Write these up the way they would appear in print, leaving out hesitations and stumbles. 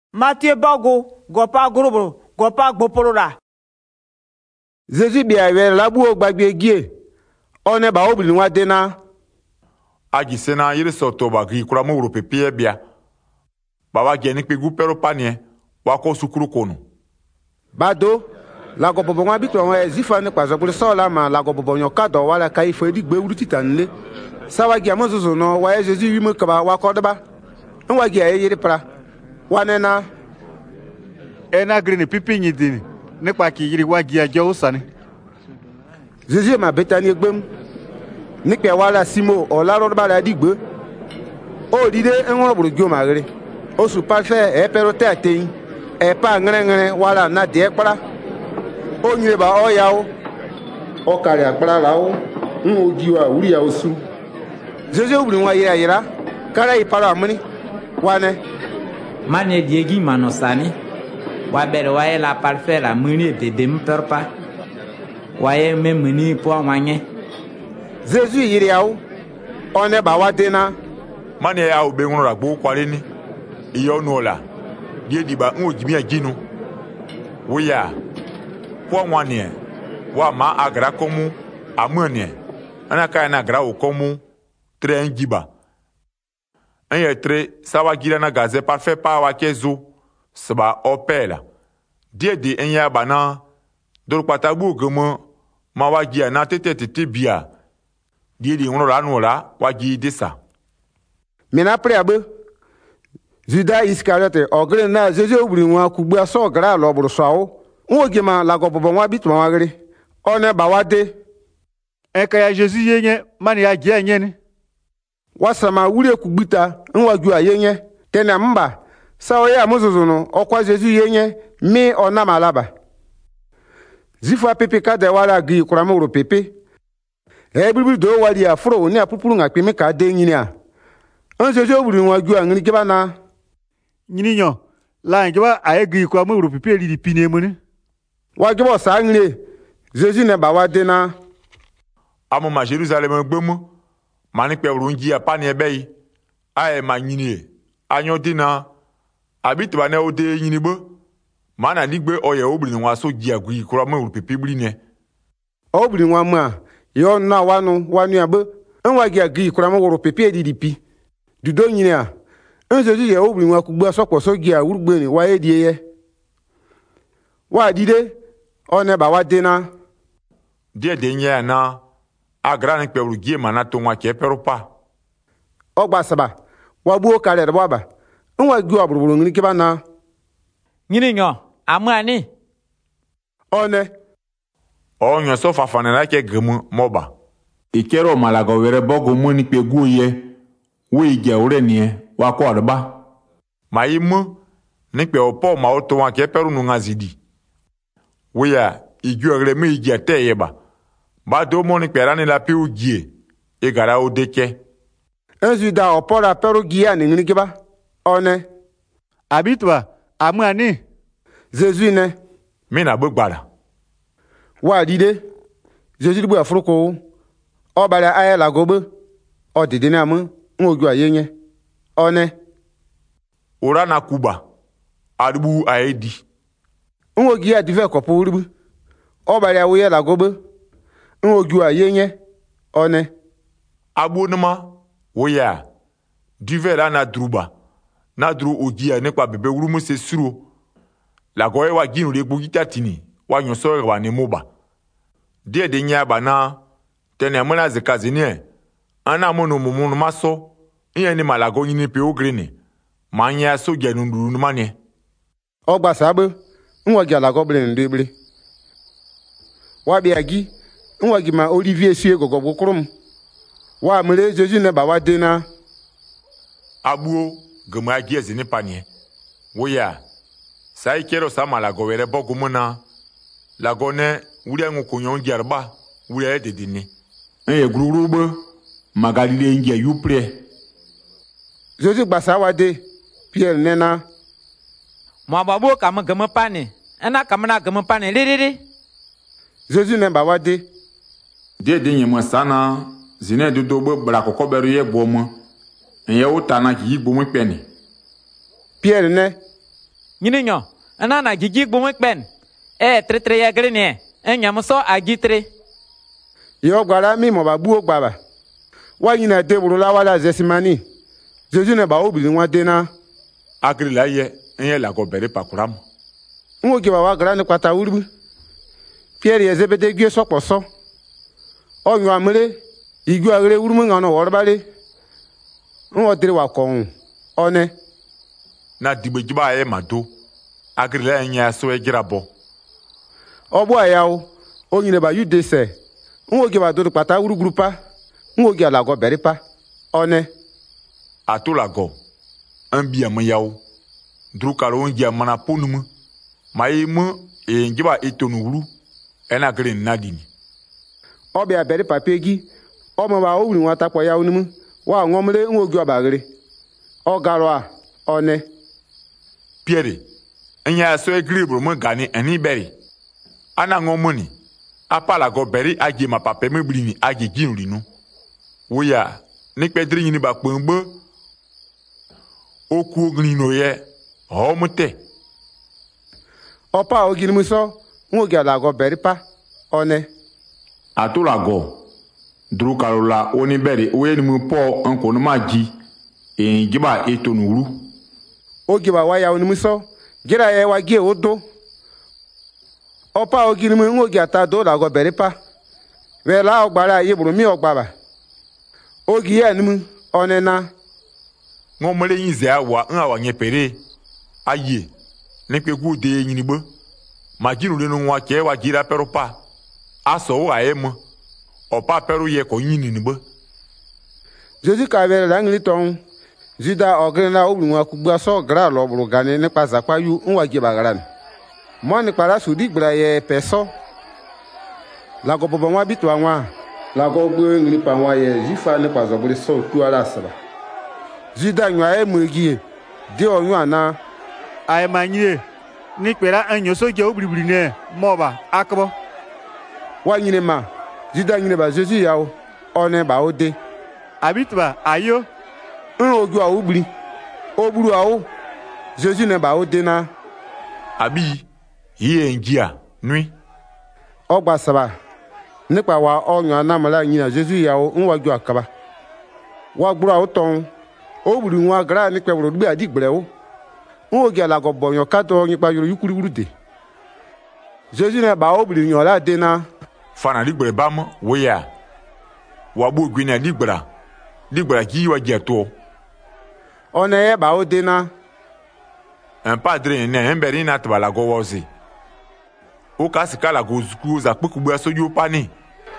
Matthieu bago gopa groupe gopa gboporola. Jésus bia ver la bu gbagbe gie. One ba obli nwa dena. Agi sena yiri soto ba gi kura mo wuro pepe bia. Baba geni pe gu pero panie wa ko sukuru kono. Bado la go bobo nwa bitwa nwa zifa ne kwazo bule so la ma la go bobo nyoka do wala kai fo di gbe wuru titanle. Sawa gi amozozo no wa Jésus wi mo kaba wa ko deba. Nwa gi ayiri pra. Wanena ena green pipi nyidini nípa ki yiri wa gi ajo usani. Jésus ma betani egbem. Nípa wala simo o la ro ba la digbe. O dide enwo buru jo magere. O su parfait e pero te atein. E pa ngere wala na de kpara. O nyire ba o yawo. O kare akpara lawo. Nwo jiwa uri ya osu. Jésus oburu nwa yira kara ipara amuni. Wane Mane diegi manosani. Wabere waye la parfait la muni de demperpa. Waye me muni po wanye. Jésus yiri yawo. One ba wadena. Mane ya obe nwo ra gbo kware ni. Iyo nu ola. Die diba nwo jimi ajinu. Wuya. Po wanie. Wa ma agra komu amune. Ana ka na agra o komu tren jiba. Anye tre sawa gira na gaze parfait pa wa kezo sba opela. Die de enya bana dor pata bu gemo ma wa gia na tete bia. Die de nro la no la wa gi desa. Mina pre abe. Judas Iscariote ogre na Jésus obri nwa kugba so gra lo buru so. Nwoge ma la go bobo nwa bitu nwa gere. One ba wade. Eka ya Jésus yenye mani ya gi enye ni. Wasama wure kugbita nwaju ayenye tena mba sawo ya mozozo no okwa Jésus yenye mi ona malaba zifa pepe ka de wala gi kurama wuro pepe bibi do wali afro ni apupuru ngape me ka de nyini a Jésus oburu nwaju angini geba na nyini nyo la ngeba aye gi kurama wuro pepe li di pine mu ni wa gebo sa ngire Jésus ne ba wade na Amo ma Jerusalem gbemu mani pe urunji apani ebei ae ma nyini anyo dina abit bane ode nyini bo mana ligbe oye obri nwa so ji agui kura ma uru pepe bri ne obri nwa ma yo na wanu abe nwa gi agui kura ma uru pepe didipi dudo nyini a Jésus ye obri nwa kugba sokwo so gi a urugbe ni wa edie ye wa dide one ba wa dena die de nya na agra ni pe urugie mana to nwa ke peropa ogba saba wa buo kare de baba nwa gi obruburu ngini kiba na Nyini nyo amani. one onyo so fafana na ke gemu moba Ikero malago were bogo muni pe guye we ige ore ni wa ko arba maimu ni pe opo ma o to nwa ke peru nu ngazidi weya igi ore me igi ate yeba ba do moni perani la pe ugie e gara o deke Judas opora peru gi a ngini kiba one abitwa amani Jésus ne mina gbagbara wa dide Jésus bu afruko o bara aye la gobe o dide na mu nwoju ayenye one ora na kuba adubu aedi nwogi a dive kopo uribu o bara wo la gobe nwoju ayenye one abonema woya divera na druba na dru ogia nípa bebe wurumu se suro la goye wa ginu le gbogita tini wa nyonso wa ne moba die de nya bana tene mona zekazini ana mono mumu maso iye ni malago yini pe ogrene manya so genu nduru mane ogba sabe nwogi ala goble ndebere wa bia gi nwogi ma Olivier sie gogo kurum wa mure Jésus ne ba wa dena abuo gema giezi ni panie woya sai kero sa malago were bogumuna lagone wuri ngu kunyon gerba wuri de dini e grurube magalile nge yupre Jésus gbasa wa de Pierre nena Mo babo kam gem pani. Ena kam na gem pani liriri. Jésus ne ba wa de de nyema sana zine dodo bo bra kokoberu ye bomo enye utana ki igbo mu peni Pierre ne Nyinyo, anana gigi bumekben. Tre ya grene. Enyamuso agitre. Yo gwara mi mo ba bu ogbaba. Wa yin na deburu la wala zesimani. Jesu ne ba obili nwa dena. Agri la ye enye la go bere pakuram. Nwo ge ba wa gra ni kwata wuribu. Pierre ye zebede gwe sopo so. Onyo amere igwe agre wurumu ngano worbale. Nwo dire wa kon. One. Na digbe jiba ye mado. Agri la enye aso e girabo. Obo ayawo. Onyine ba yude se. Nwo ge ba do kwata wuruguru pa. Nwo ge la go bere pa. One. Atulago. Ambi amayawo. Drukaro ongi amana ponumu. Maimu e ngiba etonuru. Ena green nadini. Obia bere papegi. Omo ba owuri nwata po ya onimu. Wa ngomre nwogi obagere. Ogaro a one. Pierre. Enya so egribro mo gani eni beri. Ana ngomoni. Apala go beri age ma pape me blini age ginuri no. Woya ni pedri nyini ba kpombo. Oku ognino ye. Homote. Opa oginimu so. Nwogi alago beri pa. One. Atulago. Drukarola oni beri weni mu po anko no maji. Ngiba etonuru. Ogi ba waya onimu so. Gira ye wa gie odo. Opa oginimu nwogi atado lago beri pa. Wela ogbara yeburu mi ogbaba. Ogi ye nimu one na. Ngomole yinze awa nwa nyepere. Aye. Nekwe gude nyinibo. Majinu le no nwa ke wa gira pero pa. Aso wa emo. Opa pero ye ko yini nibo. Jesu ka bere la ngli ton. Juda ogre na obru nwa kugba so gra lo buru gane ne pa zakwa yu nwa ge bagaran. Mo ni para sudi gbra ye peso. La go bobo nwa bitu anwa. La go gbe ngli pa nwa ye jifa ne pa zobure so tu ala saba. Juda nwa e mugie. De onyu ana. Ai manye. Ni pera anyo so je obribri ne moba akbo. Wa nyine ma. Juda nyine ba Jesu yawo. One ba ode. Abitba ayo. Ogu a ubri. Oburu awo. Jesu ne ba ode na. Abi. Ye njia. Nui. Ogba saba. Nipa wa onyo anamala nyina Jesu yawo nwaju akaba. Wa gburu awo ton. Oburu nwa gra ni pe woro gbe adigbre o. Nwogi alago bonyo kato nyipa yoro yukuru de. Jesu ne ba obiri nyon la de na. Fana ligbere bam woya. Wabu gwina ligbera. Ligbera ki wa jeto. One ye ba o de na. Un padre ne mberi na tbala go wozi. O kasikala go zuku za kpukugbu asoju pani.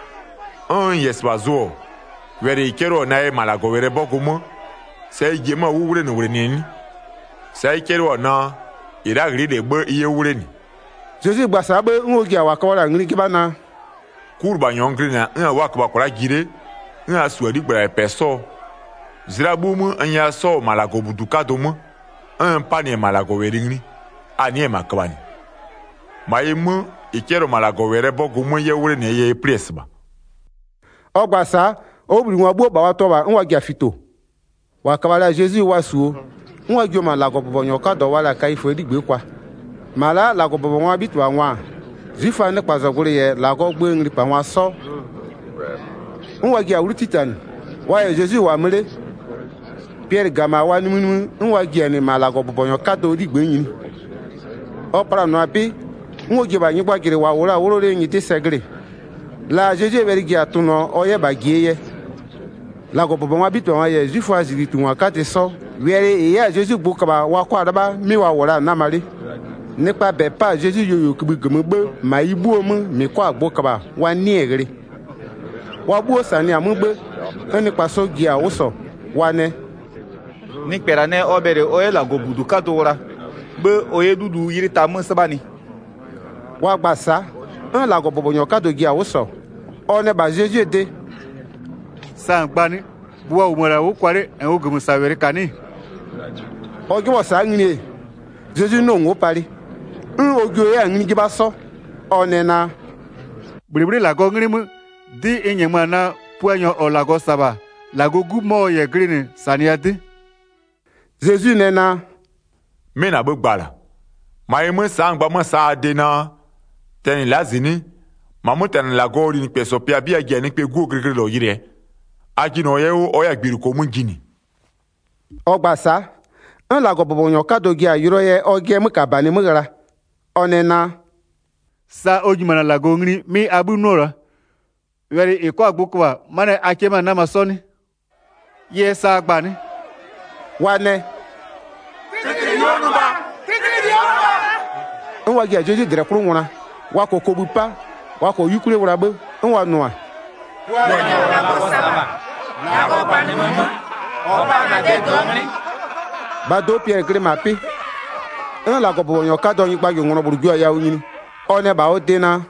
Yes bazo. Were ikero na e malago were bogomo. Sai gema wure no wure ni. Sai kero na ira gri de gbe iye wure ni. Jesu gbasa be nwogi awakawara ngri kibana. Kurba nyongri na nwa wakba kwara gire. Nwa suadi gbara peso. Zirabumu anya so malago buduka domo. Pani malago weringni. Ani makabani. Maimu ikero malago were bogomo ye wure ne ye presba. Ogbasa obiri nwa gbo ba wa to ba nwa gi afito. Wakawara Jesu wasuo. Nwa gi o malago bobonyo ka do wala kai fo digbe kwa. Mala lago bobo nwa bitu anwa. Zifa ne kwazogure ye lago gbe ngri pa nwa so. Nwa gi awuru titan. Wa ye Jesu wa mele. Pierre gama wa nimu nwa gi ni malago bobonyo ka do digbe yin. Opara no abi. Nwa gi ba yin gbagire wa wora woro re yin te segre. La Jesu beri gi atuno oye ba gi ye. Lago bobo nwa bitu anwa ye Zifa aziri tu nwa ka te so. Were ya Jesu bukaba wa kwa daba mi wa wora na mari. Nípa bẹ̀ pa Jésus yoyo kibigimugbe ma ibu omu mi kwa agbo kaba wa ni egre. Wa bu osani amugbe nípa so gi awoso wa ne. Ni pera ne obere oye la go budu katora. Be oye dudu yiri ta mu sabani. Wa gbasa la go bobonyo kado gi awoso. One ba Jésus de. San gbani buwa umara wo kware en o gumu sawere kani. Ogi wo sa ngini. Jésus no ngo pari. Ogo ya ngini giba so. One na. Bribri la go ngrimu di enyema na puanyo o la go saba. La go gu mo ye green saniati. Jésus ne na. Mena be gbala. ma ye me sa ngba me sa dena teni lazini ma mo teni la gori ni pe so pia bia je ni pe go gregre lo yire aji no ye o ya gbiru ko mu jini Ogbasa en la go bobonyo kadogi ayiro ye oge mu kabani mu gara onena sa ojumana lago ngri mi abu nora weri iko agbukwa mane akema na masoni ye sa agbani wane nwa gi ajoji dere kuru nwura wa ko kobupa wa ko yukure wura be nwa noa ba do pierre gre mapi en la go bobonyo kadonyi gba yo ngono buruju ya unyini one ba o dena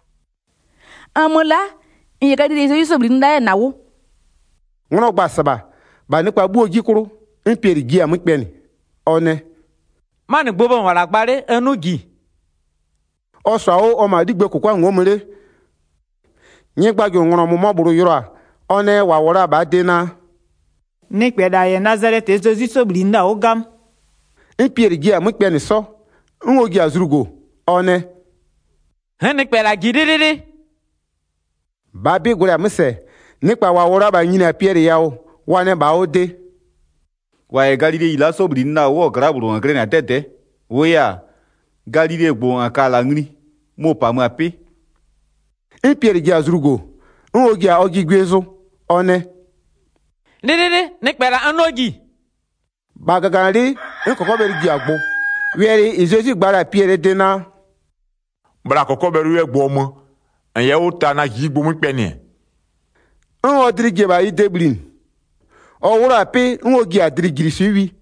Amola iye di so sobrinda na wo ngono gba saba ba nipa bu oji kuru en pierre gi am peni one mani gbobo wala gbare enu gi oso o ma digbe kokwa nwomere nyi gba yo ngono mo buru yoro a one wa wora ba dena ni peda ye Nazareth ezozi sobrinda ogam en pierre gi am peni so nwogi azurugo one hene peda gidididi ba bi gure amse nipa wa wora ba nyina pierre yawo wane ba ode wa Galilei ila sobrinda wo graburu ngre na tete wo ya Galilei gbo akala ngri mo pa mu api en pierre gi azurugo nwogi a ogigwezo one dididi ni peda anogi ba gaganri en kokko beri gi agbo weri izoji gbara pierre dena bra kokko beru ye gbo mo en ye o ta na yi gbo mu pe ni en odrige ba ideblin o wura pe nwogi adrigiri siwi